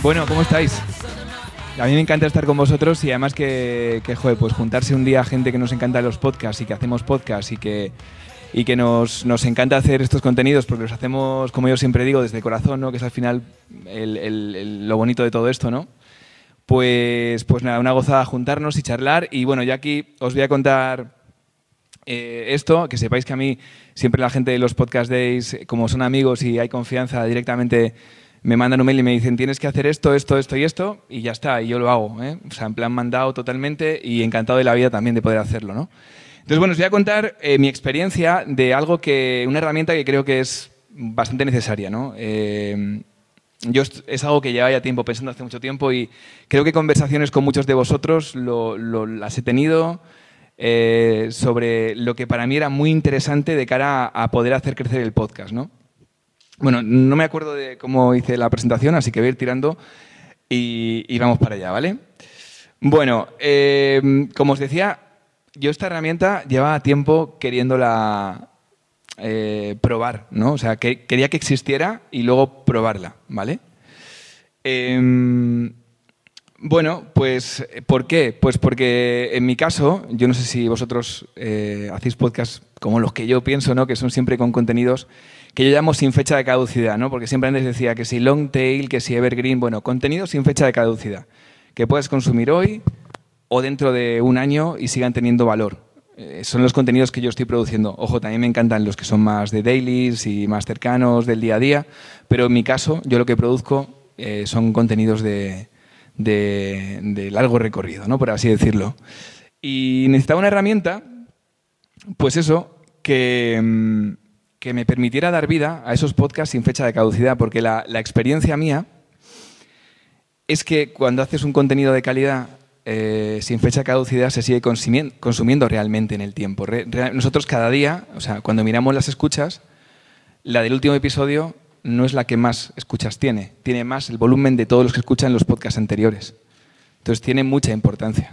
Bueno, ¿cómo estáis? A mí me encanta estar con vosotros y además joder, pues juntarse un día a gente que nos encanta los podcasts y que hacemos podcasts y que nos encanta hacer estos contenidos porque los hacemos, como yo siempre digo, desde el corazón, ¿no? Que es al final lo bonito de todo esto, ¿no? Pues nada, una gozada juntarnos y charlar. Y bueno, yo aquí os voy a contar esto, que sepáis que a mí siempre la gente de los Podcast Days, como son amigos y hay confianza, directamente me mandan un mail y me dicen tienes que hacer esto, esto, esto y esto, y ya está, y yo lo hago, ¿eh? O sea, en plan mandado totalmente y encantado de la vida también de poder hacerlo, ¿no? Entonces, bueno, os voy a contar mi experiencia de una herramienta que creo que es bastante necesaria, ¿no? Es algo que llevaba ya tiempo pensando hace mucho tiempo y creo que conversaciones con muchos de vosotros las he tenido sobre lo que para mí era muy interesante de cara a poder hacer crecer el podcast, ¿no? Bueno, no me acuerdo de cómo hice la presentación, así que voy a ir tirando y vamos para allá, ¿vale? Bueno, como os decía, yo esta herramienta llevaba tiempo queriéndola probar, ¿no? O sea, quería que existiera y luego probarla, ¿vale? Bueno, pues ¿por qué? Pues porque en mi caso, yo no sé si vosotros hacéis podcasts como los que yo pienso, ¿no? Que son siempre con contenidos que yo llamo sin fecha de caducidad, ¿no? Porque siempre antes decía que si long tail, que si evergreen, bueno, contenidos sin fecha de caducidad, que puedes consumir hoy o dentro de un año y sigan teniendo valor. Son los contenidos que yo estoy produciendo. Ojo, también me encantan los que son más de dailies y más cercanos del día a día, pero en mi caso, yo lo que produzco son contenidos de largo recorrido, ¿no? Por así decirlo. Y necesitaba una herramienta, pues eso, que me permitiera dar vida a esos podcasts sin fecha de caducidad, porque la experiencia mía es que cuando haces un contenido de calidad sin fecha de caducidad se sigue consumiendo realmente en el tiempo. Nosotros cada día, o sea, cuando miramos las escuchas, la del último episodio no es la que más escuchas tiene más el volumen de todos los que escuchan los podcasts anteriores. Entonces tiene mucha importancia.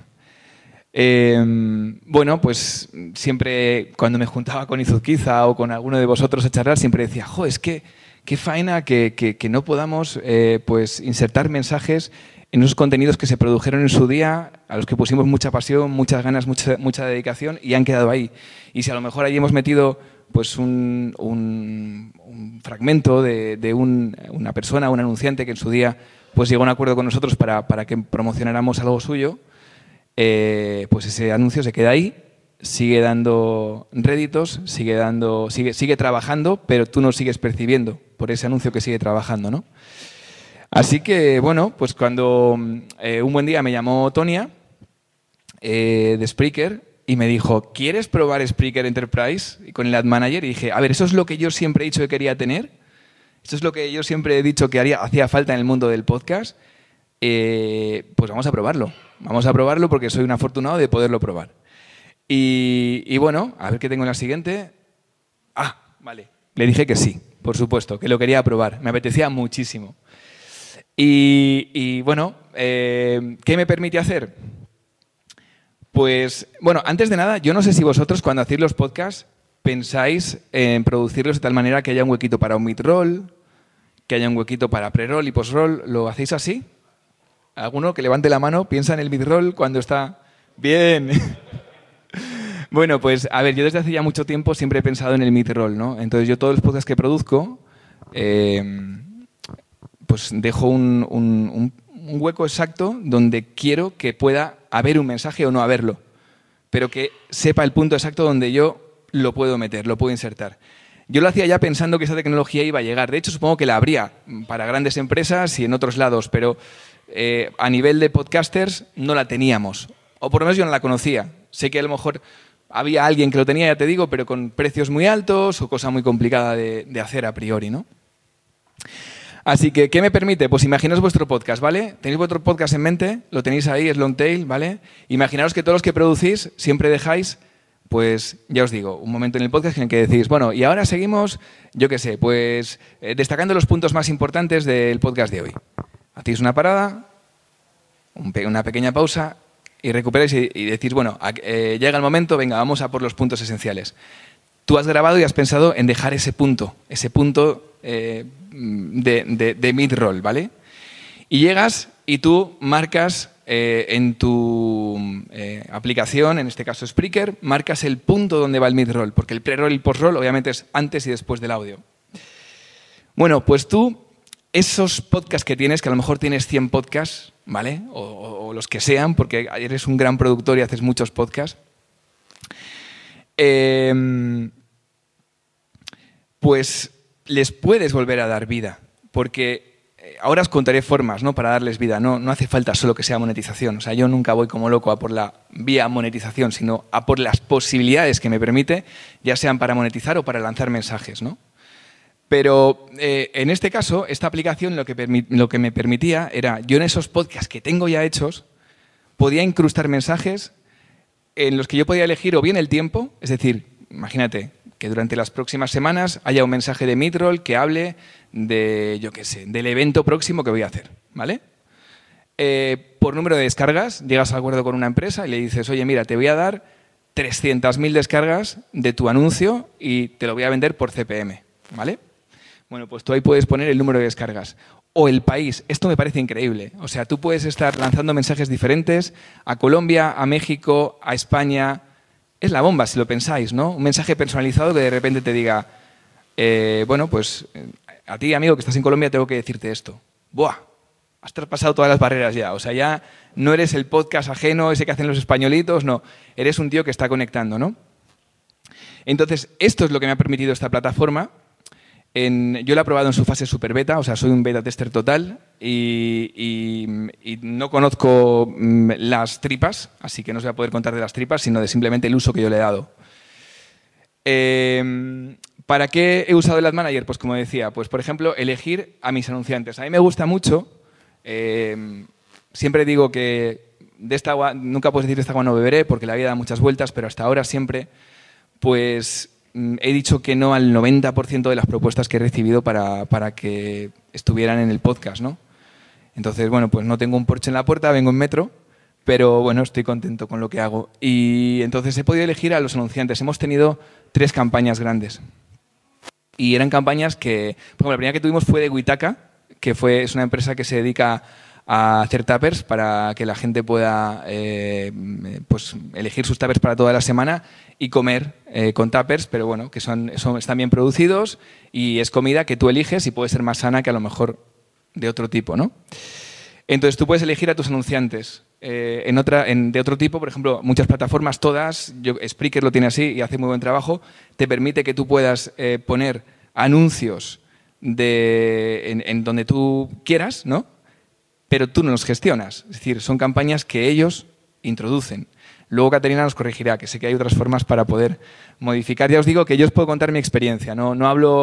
Bueno, pues siempre cuando me juntaba con Izuzquiza o con alguno de vosotros a charlar, siempre decía, jo, es que qué faena que no podamos pues insertar mensajes en esos contenidos que se produjeron en su día, a los que pusimos mucha pasión, muchas ganas, mucha dedicación y han quedado ahí. Y si a lo mejor ahí hemos metido pues un fragmento de una persona, un anunciante que en su día pues llegó a un acuerdo con nosotros para que promocionáramos algo suyo, pues ese anuncio se queda ahí, sigue dando réditos, sigue trabajando, pero tú no sigues percibiendo por ese anuncio que sigue trabajando, ¿no? Así que, bueno, pues cuando un buen día me llamó Tonia de Spreaker y me dijo, ¿quieres probar Spreaker Enterprise con el Ad Manager? Y dije, a ver, eso es lo que yo siempre he dicho que quería tener, eso es lo que yo siempre he dicho que hacía falta en el mundo del podcast, pues vamos a probarlo. Vamos a probarlo porque soy un afortunado de poderlo probar. Y bueno, a ver qué tengo en la siguiente. Ah, vale. Le dije que sí, por supuesto, que lo quería probar. Me apetecía muchísimo. Y bueno, ¿qué me permite hacer? Pues, bueno, antes de nada, yo no sé si vosotros cuando hacéis los podcasts pensáis en producirlos de tal manera que haya un huequito para un mid-roll, que haya un huequito para pre-roll y post-roll. ¿Lo hacéis así? ¿Alguno que levante la mano piensa en el mid-roll cuando está...? ¡Bien! Bueno, pues, a ver, yo desde hace ya mucho tiempo siempre he pensado en el mid-roll, ¿no? Entonces, yo todos los podcasts que produzco, pues dejo un hueco exacto donde quiero que pueda haber un mensaje o no haberlo, pero que sepa el punto exacto donde yo lo puedo meter, lo puedo insertar. Yo lo hacía ya pensando que esa tecnología iba a llegar. De hecho, supongo que la habría para grandes empresas y en otros lados, pero a nivel de podcasters no la teníamos. O por lo menos yo no la conocía. Sé que a lo mejor había alguien que lo tenía, ya te digo, pero con precios muy altos o cosa muy complicada de hacer a priori, ¿no? Así que, ¿qué me permite? Pues imaginaos vuestro podcast, ¿vale? Tenéis vuestro podcast en mente, lo tenéis ahí, es long tail, ¿vale? Imaginaos que todos los que producís siempre dejáis, pues ya os digo, un momento en el podcast en el que decís, bueno, y ahora seguimos, yo qué sé, pues destacando los puntos más importantes del podcast de hoy. Hacéis una parada, una pequeña pausa y recuperáis y decís, bueno, llega el momento, venga, vamos a por los puntos esenciales. Tú has grabado y has pensado en dejar ese punto de mid-roll, ¿vale? Y llegas y tú marcas en tu aplicación, en este caso Spreaker, marcas el punto donde va el mid-roll, porque el pre-roll y el post-roll obviamente es antes y después del audio. Bueno, pues tú, esos podcasts que tienes, que a lo mejor tienes 100 podcasts, ¿vale? O los que sean, porque eres un gran productor y haces muchos podcasts, pues les puedes volver a dar vida, porque ahora os contaré formas, ¿no?, para darles vida. No hace falta solo que sea monetización. O sea, yo nunca voy como loco a por la vía monetización, sino a por las posibilidades que me permite, ya sean para monetizar o para lanzar mensajes, ¿no? Pero en este caso, esta aplicación lo que me permitía era, yo en esos podcasts que tengo ya hechos, podía incrustar mensajes en los que yo podía elegir o bien el tiempo, es decir, imagínate que durante las próximas semanas haya un mensaje de midroll que hable de, yo qué sé, del evento próximo que voy a hacer, ¿vale? Por número de descargas, llegas a acuerdo con una empresa y le dices, oye, mira, te voy a dar 300.000 descargas de tu anuncio y te lo voy a vender por CPM, ¿vale? Bueno, pues tú ahí puedes poner el número de descargas. O el país. Esto me parece increíble. O sea, tú puedes estar lanzando mensajes diferentes a Colombia, a México, a España. Es la bomba, si lo pensáis, ¿no? Un mensaje personalizado que de repente te diga, bueno, pues a ti, amigo, que estás en Colombia, tengo que decirte esto. ¡Buah! Has traspasado todas las barreras ya. O sea, ya no eres el podcast ajeno, ese que hacen los españolitos, no. Eres un tío que está conectando, ¿no? Entonces, esto es lo que me ha permitido esta plataforma. Yo la he probado en su fase super beta, o sea, soy un beta tester total y no conozco las tripas, así que no os voy a poder contar de las tripas, sino de simplemente el uso que yo le he dado. ¿Para qué he usado el Ad Manager? Pues como decía, pues por ejemplo, elegir a mis anunciantes. A mí me gusta mucho, siempre digo que de esta agua, nunca puedes decir de esta agua no beberé porque la vida da muchas vueltas, pero hasta ahora siempre, pues he dicho que no al 90% de las propuestas que he recibido para que estuvieran en el podcast, ¿no? Entonces, bueno, pues no tengo un Porsche en la puerta, vengo en metro, pero bueno, estoy contento con lo que hago. Y entonces he podido elegir a los anunciantes. Hemos tenido 3 campañas grandes. Y eran campañas que, por ejemplo, la primera que tuvimos fue de Witaka, que es una empresa que se dedica a hacer tuppers para que la gente pueda pues elegir sus tuppers para toda la semana y comer con tuppers, pero bueno, que están bien producidos y es comida que tú eliges y puede ser más sana que a lo mejor de otro tipo, ¿no? Entonces tú puedes elegir a tus anunciantes. De otro tipo, por ejemplo, muchas plataformas, todas, Spreaker lo tiene así y hace muy buen trabajo, te permite que tú puedas poner anuncios en donde tú quieras, ¿no? Pero tú no los gestionas. Es decir, son campañas que ellos introducen. Luego Caterina nos corregirá, que sé que hay otras formas para poder modificar. Ya os digo que yo os puedo contar mi experiencia. No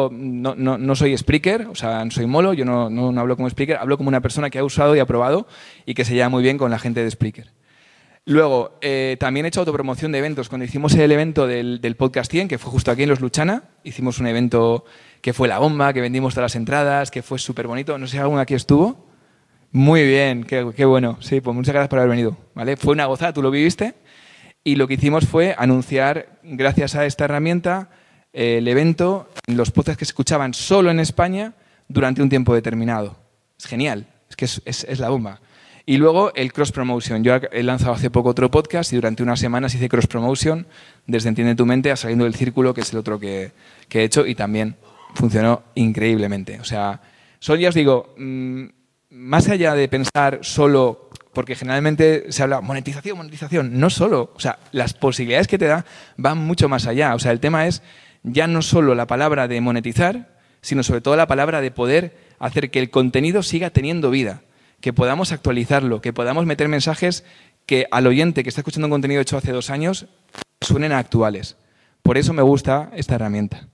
soy Spreaker, o sea, no soy Molo, yo no hablo como Spreaker, hablo como una persona que ha usado y ha probado y que se lleva muy bien con la gente de Spreaker. Luego, también he hecho autopromoción de eventos. Cuando hicimos el evento del Podcast 100, que fue justo aquí en Los Luchana, hicimos un evento que fue la bomba, que vendimos todas las entradas, que fue súper bonito. No sé si alguno aquí estuvo. Muy bien, qué bueno. Sí, pues muchas gracias por haber venido, ¿vale? Fue una gozada, tú lo viviste. Y lo que hicimos fue anunciar, gracias a esta herramienta, el evento en los podcasts que se escuchaban solo en España durante un tiempo determinado. Es genial, es que es la bomba. Y luego el cross-promotion. Yo he lanzado hace poco otro podcast y durante unas semanas hice cross-promotion desde Entiende tu mente a Saliendo del Círculo, que es el otro que he hecho y también funcionó increíblemente. O sea, ya os digo, más allá de pensar solo, porque generalmente se habla monetización, no solo. O sea, las posibilidades que te da van mucho más allá. O sea, el tema es ya no solo la palabra de monetizar, sino sobre todo la palabra de poder hacer que el contenido siga teniendo vida, que podamos actualizarlo, que podamos meter mensajes que al oyente que está escuchando un contenido hecho hace 2 años suenen a actuales. Por eso me gusta esta herramienta.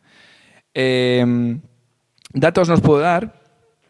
Datos nos puedo dar.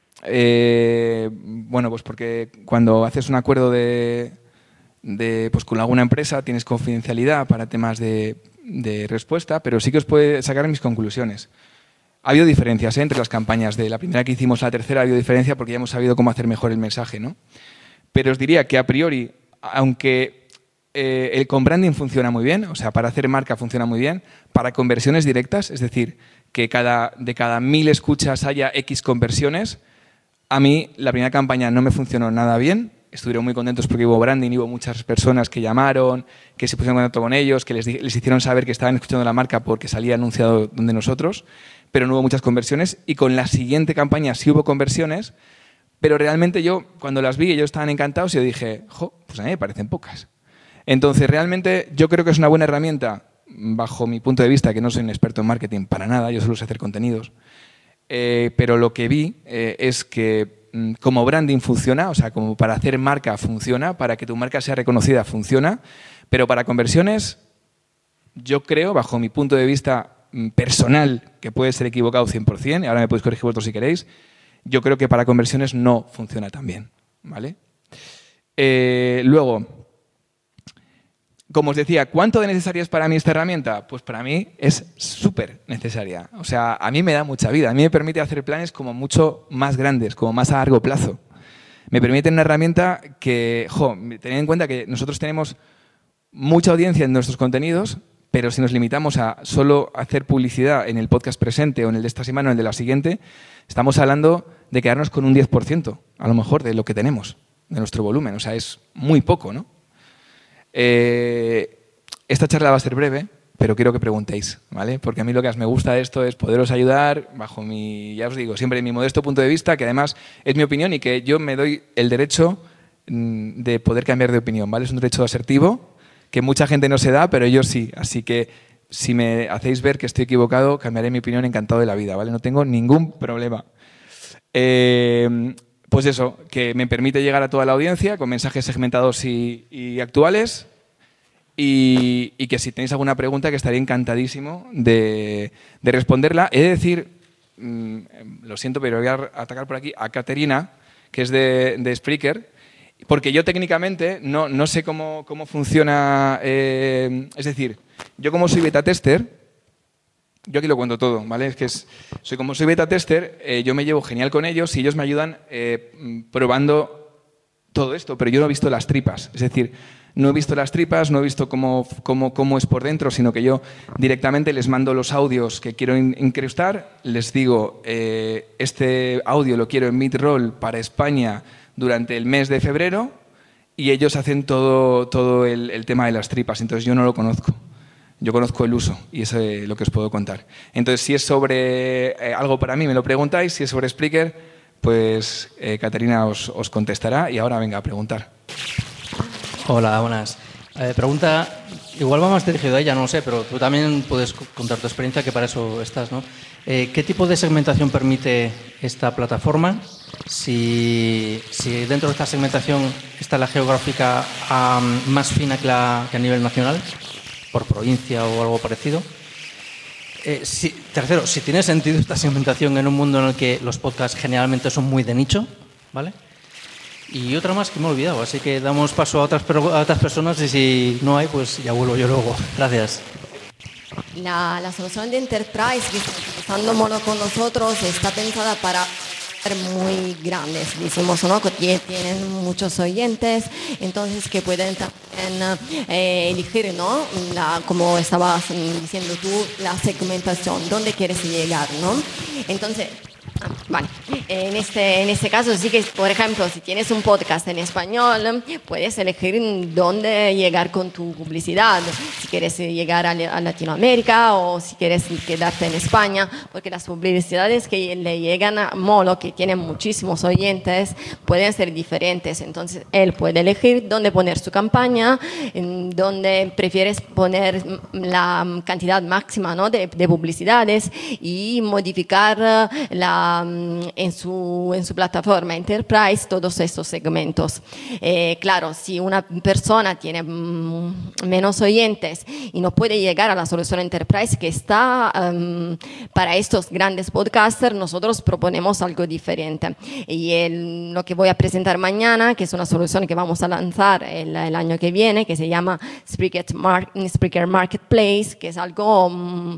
Bueno, pues porque cuando haces un acuerdo pues con alguna empresa tienes confidencialidad para temas de respuesta, pero sí que os puede sacar mis conclusiones. Ha habido diferencias entre las campañas de la primera que hicimos a la tercera, ha habido diferencia porque ya hemos sabido cómo hacer mejor el mensaje, ¿no? Pero os diría que a priori, aunque el con branding funciona muy bien, o sea, para hacer marca funciona muy bien, para conversiones directas, es decir, que de cada 1000 escuchas haya X conversiones, A mí la primera campaña no me funcionó nada bien. Estuvieron muy contentos porque hubo branding, hubo muchas personas que llamaron, que se pusieron en contacto con ellos, que les hicieron saber que estaban escuchando la marca porque salía anunciado donde nosotros, pero no hubo muchas conversiones. Y con la siguiente campaña sí hubo conversiones, pero realmente yo, cuando las vi, ellos estaban encantados y yo dije, pues a mí me parecen pocas. Entonces, realmente yo creo que es una buena herramienta, bajo mi punto de vista, que no soy un experto en marketing para nada, yo solo sé hacer contenidos, pero lo que vi es que como branding funciona, o sea, como para hacer marca funciona, para que tu marca sea reconocida funciona, pero para conversiones yo creo, bajo mi punto de vista personal, que puede ser equivocado 100%, y ahora me podéis corregir vosotros si queréis, yo creo que para conversiones no funciona tan bien, ¿vale? Luego, como os decía, ¿cuánto de necesaria es para mí esta herramienta? Pues para mí es súper necesaria. O sea, a mí me da mucha vida. A mí me permite hacer planes como mucho más grandes, como más a largo plazo. Me permite una herramienta que, tened en cuenta que nosotros tenemos mucha audiencia en nuestros contenidos, pero si nos limitamos a solo hacer publicidad en el podcast presente o en el de esta semana o en el de la siguiente, estamos hablando de quedarnos con un 10%, a lo mejor, de lo que tenemos, de nuestro volumen. O sea, es muy poco, ¿no? Esta charla va a ser breve, pero quiero que preguntéis, ¿vale? Porque a mí lo que más me gusta de esto es poderos ayudar bajo mi, ya os digo, siempre mi modesto punto de vista, que además es mi opinión y que yo me doy el derecho de poder cambiar de opinión, ¿vale? Es un derecho asertivo que mucha gente no se da, pero yo sí. Así que si me hacéis ver que estoy equivocado, cambiaré mi opinión encantado de la vida, ¿vale? No tengo ningún problema. Pues eso, que me permite llegar a toda la audiencia con mensajes segmentados y actuales y que si tenéis alguna pregunta que estaría encantadísimo de responderla. He de decir, lo siento, pero voy a atacar por aquí a Caterina, que es de Spreaker, porque yo técnicamente no sé cómo funciona, es decir, yo como soy beta tester, yo aquí lo cuento todo, ¿vale? Es que como soy beta tester, yo me llevo genial con ellos y ellos me ayudan probando todo esto, pero yo no he visto las tripas. Es decir, no he visto las tripas, no he visto cómo es por dentro, sino que yo directamente les mando los audios que quiero incrustar, les digo, este audio lo quiero en Midroll para España durante el mes de febrero y ellos hacen todo el tema de las tripas, entonces yo no lo conozco. Yo conozco el uso y eso es lo que os puedo contar. Entonces, si es sobre algo para mí, me lo preguntáis. Si es sobre Spreaker, pues Caterina os contestará. Y ahora venga a preguntar. Hola, buenas. Pregunta, igual va más dirigido a ella, no lo sé, pero tú también puedes contar tu experiencia, que para eso estás, ¿no? ¿Qué tipo de segmentación permite esta plataforma? Si dentro de esta segmentación está la geográfica más fina que a nivel nacional, por provincia o algo parecido. Tercero, si tiene sentido esta segmentación en un mundo en el que los podcasts generalmente son muy de nicho, ¿vale? Y otra más que me he olvidado, así que damos paso a otras personas y si no hay, pues ya vuelvo yo luego. Gracias. La solución de Enterprise que está utilizando Mono con nosotros está pensada para muy grandes, decimos, ¿no? Que tienen muchos oyentes, entonces que pueden también elegir, ¿no? Como estabas diciendo tú, la segmentación, dónde quieres llegar, ¿no? Entonces, vale. En este caso sí que, por ejemplo, si tienes un podcast en español, puedes elegir dónde llegar con tu publicidad. Si quieres llegar a Latinoamérica o si quieres quedarte en España, porque las publicidades que le llegan a Molo, que tienen muchísimos oyentes, pueden ser diferentes. Entonces, él puede elegir dónde poner su campaña, en dónde prefieres poner la cantidad máxima, ¿no? de publicidades y modificar en su plataforma Enterprise todos estos segmentos. Claro, si una persona tiene menos oyentes y no puede llegar a la solución Enterprise que está para estos grandes podcasters, nosotros proponemos algo diferente. Y lo que voy a presentar mañana, que es una solución que vamos a lanzar el año que viene, que se llama Spreaker Marketplace, que es algo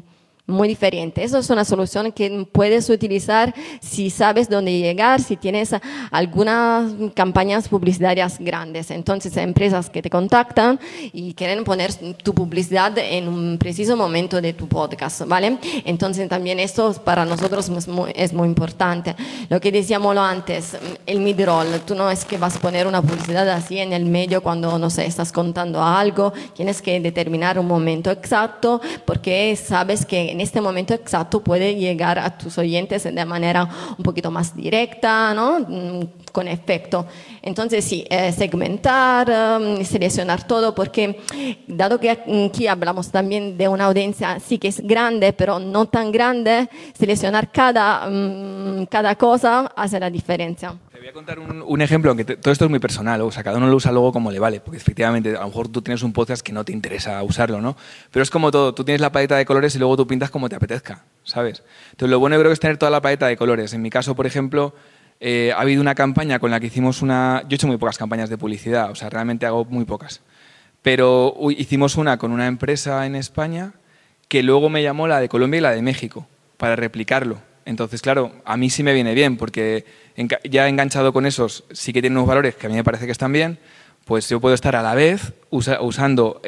muy diferente. Eso es una solución que puedes utilizar si sabes dónde llegar, si tienes algunas campañas publicitarias grandes. Entonces, empresas que te contactan y quieren poner tu publicidad en un preciso momento de tu podcast, ¿vale? Entonces, también esto para nosotros es muy importante. Lo que decíamos antes, el mid-roll, tú no es que vas a poner una publicidad así en el medio cuando, no sé, estás contando algo, tienes que determinar un momento exacto porque sabes que en este momento exacto puede llegar a tus oyentes de manera un poquito más directa, ¿no? Con efecto. Entonces, sí, segmentar, seleccionar todo, porque dado que aquí hablamos también de una audiencia sí que es grande, pero no tan grande, seleccionar cada cosa hace la diferencia. Te voy a contar un ejemplo, aunque todo esto es muy personal, o sea, cada uno lo usa luego como le vale, porque efectivamente a lo mejor tú tienes un podcast que no te interesa usarlo, ¿no? Pero es como todo, tú tienes la paleta de colores y luego tú pintas como te apetezca, ¿sabes? Entonces, lo bueno yo creo que es tener toda la paleta de colores. En mi caso, por ejemplo, ha habido una campaña con la que hicimos una... Yo he hecho muy pocas campañas de publicidad, o sea, realmente hago muy pocas. Pero hicimos una con una empresa en España que luego me llamó la de Colombia y la de México para replicarlo. Entonces, claro, a mí sí me viene bien porque ya enganchado con esos sí que tienen unos valores que a mí me parece que están bien, pues yo puedo estar a la vez usando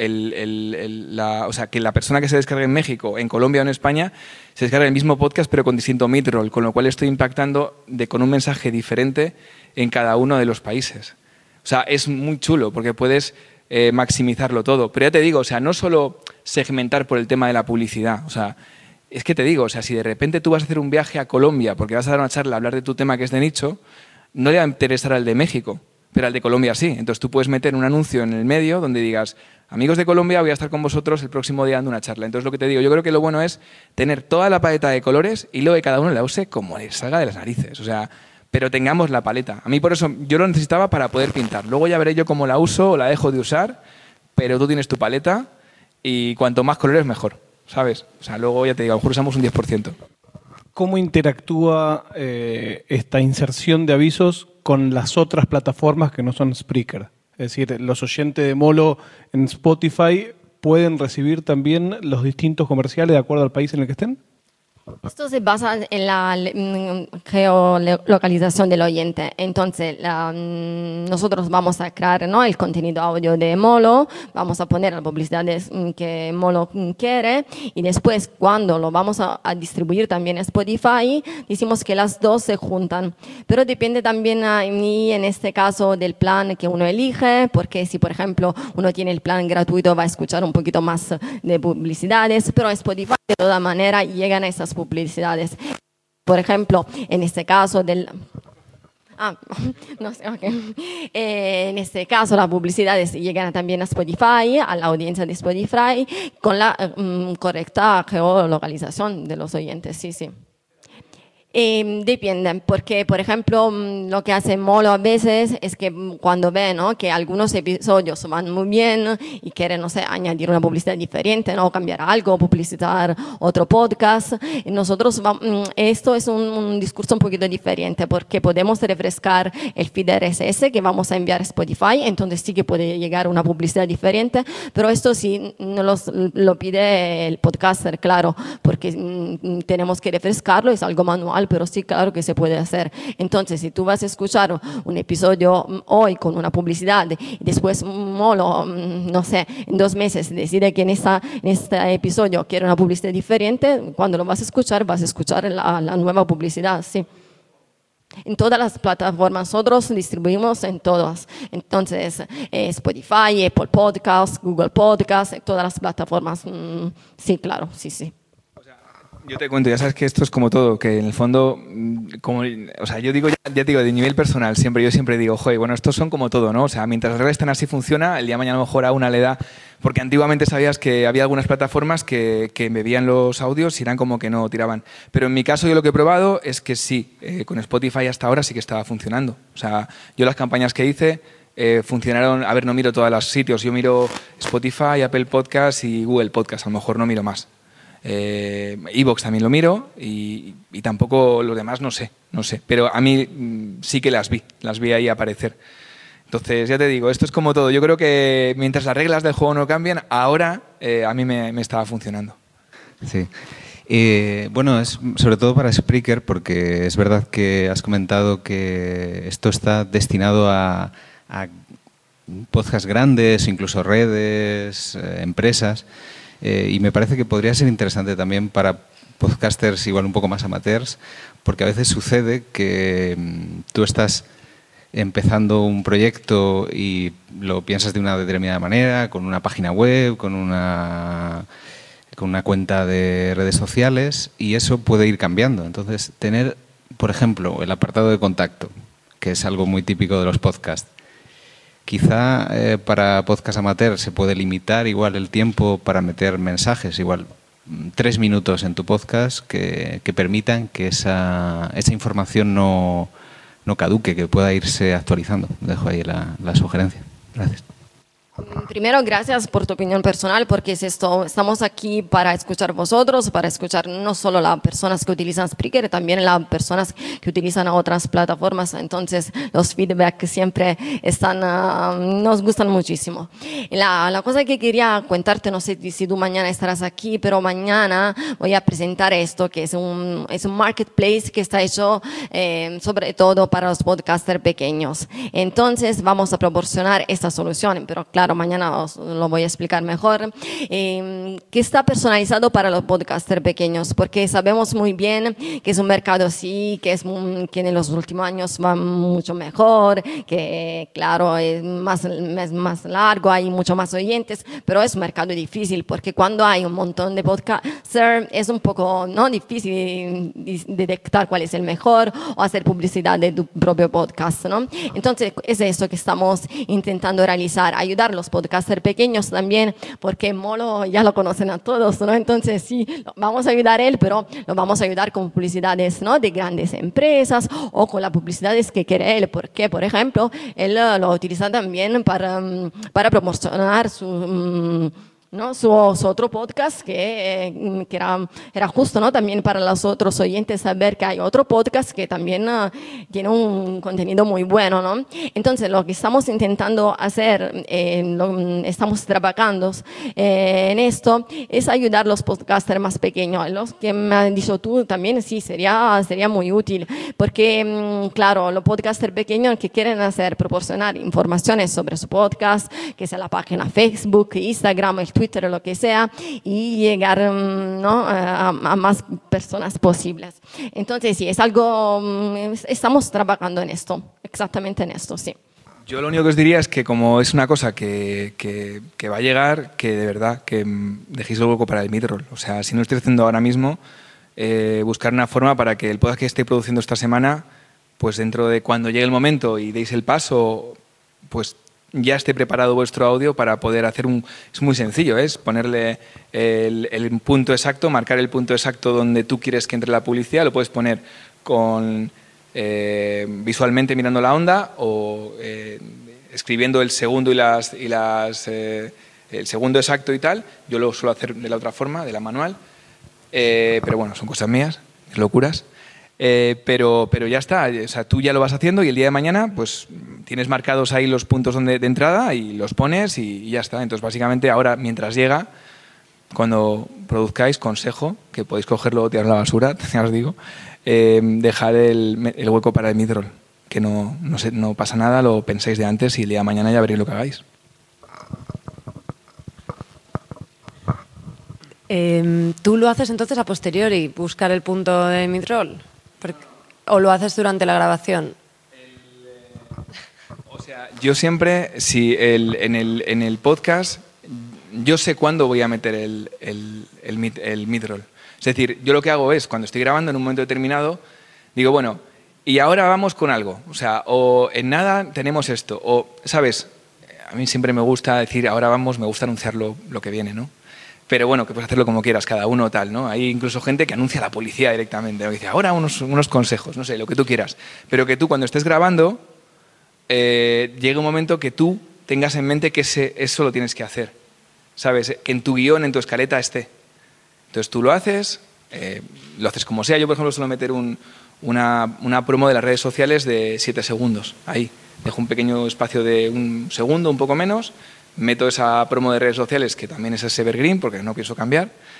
o sea, que la persona que se descargue en México, en Colombia o en España se descargue el mismo podcast pero con distinto mid-roll, con lo cual estoy impactando con un mensaje diferente en cada uno de los países. O sea, es muy chulo porque puedes maximizarlo todo. Pero ya te digo, o sea, no solo segmentar por el tema de la publicidad, o sea, es que te digo, o sea, si de repente tú vas a hacer un viaje a Colombia porque vas a dar una charla a hablar de tu tema que es de nicho, no le va a interesar al de México, pero al de Colombia sí. Entonces tú puedes meter un anuncio en el medio donde digas, amigos de Colombia, voy a estar con vosotros el próximo día dando una charla. Entonces lo que te digo, yo creo que lo bueno es tener toda la paleta de colores y luego que cada uno la use como le salga de las narices. O sea, pero tengamos la paleta. A mí por eso yo lo necesitaba para poder pintar. Luego ya veré yo cómo la uso o la dejo de usar, pero tú tienes tu paleta y cuanto más colores mejor, ¿sabes? O sea, luego ya te digo, a lo mejor usamos un 10%. ¿Cómo interactúa esta inserción de avisos con las otras plataformas que no son Spreaker? Es decir, los oyentes de Molo en Spotify pueden recibir también los distintos comerciales de acuerdo al país en el que estén. Esto se basa en la geolocalización del oyente. Entonces, nosotros vamos a crear, ¿no?, el contenido audio de Molo, vamos a poner las publicidades que Molo quiere y después cuando lo vamos a distribuir también en Spotify, decimos que las dos se juntan. Pero depende también en este caso del plan que uno elige, porque si por ejemplo uno tiene el plan gratuito va a escuchar un poquito más de publicidades, pero Spotify de toda manera llegan a esas publicidades. Por ejemplo, en este caso en este caso las publicidades llegan también a Spotify, a la audiencia de Spotify, con la correcta geolocalización de los oyentes, sí, sí. Depende, porque por ejemplo lo que hace Molo a veces es que cuando ve, ¿no?, que algunos episodios van muy bien y quiere, no sé, añadir una publicidad diferente, ¿no?, cambiar algo, publicitar otro podcast, nosotros esto es un discurso un poquito diferente porque podemos refrescar el feed RSS que vamos a enviar a Spotify, entonces sí que puede llegar una publicidad diferente, pero esto sí lo pide el podcaster, claro, porque tenemos que refrescarlo, es algo manual, pero sí, claro que se puede hacer. Entonces, si tú vas a escuchar un episodio hoy con una publicidad y después Molo, no sé, en 2 meses decide que en este episodio quiere una publicidad diferente, cuando lo vas a escuchar la nueva publicidad, sí. En todas las plataformas, nosotros distribuimos en todas. Entonces, Spotify, Apple Podcasts, Google Podcasts, todas las plataformas, sí, claro, sí, sí. Yo te cuento, ya sabes que esto es como todo, que en el fondo, o sea, yo digo, ya digo, de nivel personal, yo siempre digo, joder, bueno, estos son como todo, ¿no? O sea, mientras las reglas estén así funciona, el día de mañana a lo mejor a una le da, porque antiguamente sabías que había algunas plataformas que embebían los audios y eran como que no tiraban. Pero en mi caso yo lo que he probado es que sí, con Spotify hasta ahora sí que estaba funcionando. O sea, yo las campañas que hice funcionaron, a ver, no miro todos los sitios, yo miro Spotify, Apple Podcasts y Google Podcasts, a lo mejor no miro más. iVoox también lo miro y tampoco los demás no sé, pero a mí sí que las vi ahí aparecer. Entonces, ya te digo, esto es como todo. Yo creo que mientras las reglas del juego no cambian, ahora a mí me estaba funcionando. Sí. Bueno, es sobre todo para Spreaker, porque es verdad que has comentado que esto está destinado a podcasts grandes, incluso redes, empresas, y me parece que podría ser interesante también para podcasters igual un poco más amateurs, porque a veces sucede que tú estás empezando un proyecto y lo piensas de una determinada manera, con una página web, con una cuenta de redes sociales, y eso puede ir cambiando. Entonces, tener, por ejemplo, el apartado de contacto, que es algo muy típico de los podcasts. Quizá para podcast amateur se puede limitar igual el tiempo para meter mensajes, igual 3 minutos en tu podcast que permitan que esa información no caduque, que pueda irse actualizando. Dejo ahí la sugerencia. Gracias. Primero, gracias por tu opinión personal, porque es esto, estamos aquí para escuchar vosotros, para escuchar no solo las personas que utilizan Spreaker, también las personas que utilizan otras plataformas. Entonces, los feedback siempre nos gustan muchísimo. La cosa que quería contarte, no sé si tú mañana estarás aquí, pero mañana voy a presentar esto, que es un marketplace que está hecho sobre todo para los podcasters pequeños. Entonces, vamos a proporcionar esta solución, pero claro, mañana os lo voy a explicar mejor, que está personalizado para los podcasters pequeños, porque sabemos muy bien que es un mercado sí, que en los últimos años va mucho mejor, que claro, es más largo, hay mucho más oyentes, pero es un mercado difícil, porque cuando hay un montón de podcasters es un poco difícil detectar cuál es el mejor o hacer publicidad de tu propio podcast, ¿no? Entonces, es eso que estamos intentando realizar, ayudar a los podcasters pequeños también, porque Molo ya lo conocen a todos, ¿no? Entonces sí, vamos a ayudar a él, pero lo vamos a ayudar con publicidades, ¿no?, de grandes empresas o con las publicidades que quiere él, porque por ejemplo él lo utiliza también para promocionar su otro podcast que era justo, ¿no?, también para los otros oyentes saber que hay otro podcast que también tiene un contenido muy bueno, ¿no? Entonces, lo que estamos intentando hacer, estamos trabajando en esto, es ayudar a los podcasters más pequeños. Los que me has dicho tú también, sí, sería muy útil, porque, claro, los podcasters pequeños que quieren hacer, proporcionar informaciones sobre su podcast, que sea la página Facebook, Instagram, el Twitter, lo que sea, y llegar a más personas posibles. Entonces, sí, es algo, estamos trabajando en esto, exactamente en esto, sí. Yo lo único que os diría es que como es una cosa que va a llegar, que de verdad, que dejéis el hueco para el midroll. O sea, si no lo estoy haciendo ahora mismo, buscar una forma para que el podcast que esté produciendo esta semana, pues dentro de cuando llegue el momento y deis el paso, pues ya esté preparado vuestro audio para poder hacer es muy sencillo, es ponerle el punto exacto, marcar el punto exacto donde tú quieres que entre la publicidad, lo puedes poner visualmente mirando la onda o escribiendo el segundo el segundo exacto y tal. Yo lo suelo hacer de la otra forma, de la manual, pero bueno, son cosas mías, locuras. Pero ya está, o sea, tú ya lo vas haciendo y el día de mañana pues tienes marcados ahí los puntos de entrada y los pones y ya está. Entonces básicamente ahora mientras llega, cuando produzcáis, consejo, que podéis cogerlo o tirar a la basura, ya os digo, dejar el hueco para el midroll, que no pasa nada, lo pensáis de antes y el día de mañana ya veréis lo que hagáis. ¿Tú lo haces entonces a posteriori, buscar el punto de midroll? ¿O lo haces durante la grabación? O sea, yo siempre, si en el podcast, yo sé cuándo voy a meter el midroll. Es decir, yo lo que hago es, cuando estoy grabando en un momento determinado, digo, bueno, y ahora vamos con algo. O sea, o en nada tenemos esto. O, ¿sabes? A mí siempre me gusta decir, ahora vamos, me gusta anunciar lo que viene, ¿no? Pero bueno, que puedes hacerlo como quieras, cada uno tal, ¿no? Hay incluso gente que anuncia a la policía directamente, ¿no? Que dice, ahora unos consejos, no sé, lo que tú quieras. Pero que tú cuando estés grabando, llegue un momento que tú tengas en mente que eso lo tienes que hacer, ¿sabes? Que en tu guión, en tu escaleta esté. Entonces tú lo haces como sea. Yo, por ejemplo, suelo meter una promo de las redes sociales de 7 segundos, ahí. Dejo un pequeño espacio de 1 segundo, un poco menos, meto esa promo de redes sociales, que también es ese evergreen, porque no pienso cambiar,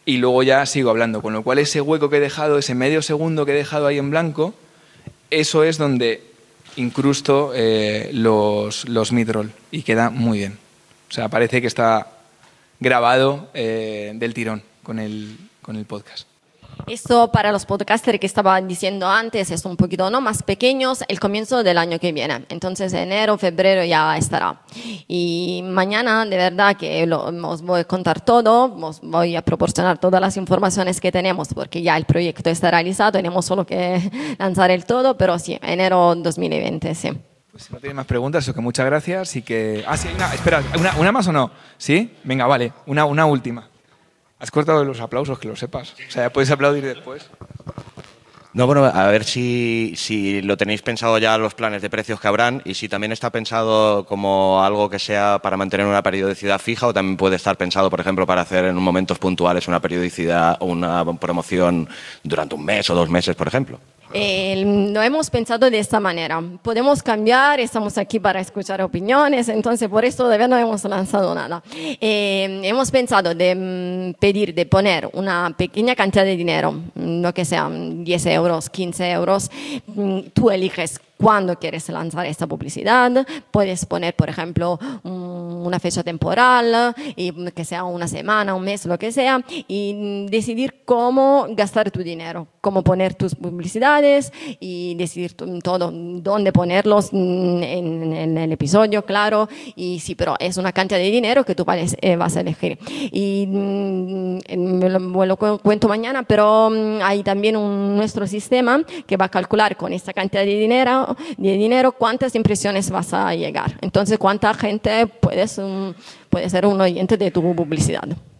y luego ya sigo hablando. Con lo cual ese hueco que he dejado, ese medio segundo que he dejado ahí en blanco, eso es donde incrusto los mid-roll y queda muy bien. O sea, parece que está grabado del tirón con el podcast. Esto para los podcasters que estaba diciendo antes es un poquito más pequeños, el comienzo del año que viene. Entonces enero, febrero ya estará. Y mañana de verdad que os voy a contar todo, os voy a proporcionar todas las informaciones que tenemos porque ya el proyecto está realizado, tenemos solo que lanzar el todo, pero sí, enero 2020, sí. Pues si no tenéis más preguntas, que muchas gracias y que... sí, espera, ¿una más o no? ¿Sí? Venga, vale, una última. Has cortado los aplausos, que lo sepas. O sea, ya puedes aplaudir después. No, bueno, a ver si lo tenéis pensado ya los planes de precios que habrán y si también está pensado como algo que sea para mantener una periodicidad fija o también puede estar pensado, por ejemplo, para hacer en momentos puntuales una periodicidad o una promoción durante un mes o 2 meses, por ejemplo. Lo hemos pensado de esta manera. Podemos cambiar, estamos aquí para escuchar opiniones, entonces por eso todavía no hemos lanzado nada. Hemos pensado de poner una pequeña cantidad de dinero, lo que sea, 10 euros, 15 euros. Tú eliges cuándo quieres lanzar esta publicidad. Puedes poner, por ejemplo, una fecha temporal, y que sea una semana, un mes, lo que sea, y decidir cómo gastar tu dinero, cómo poner tus publicidades y decidir todo, dónde ponerlos en el episodio, claro. Y sí, pero es una cantidad de dinero que tú vas a elegir. Y lo cuento mañana, pero hay también nuestro sistema que va a calcular con esta cantidad de dinero cuántas impresiones vas a llegar. Entonces, cuánta gente puede ser un oyente de tu publicidad.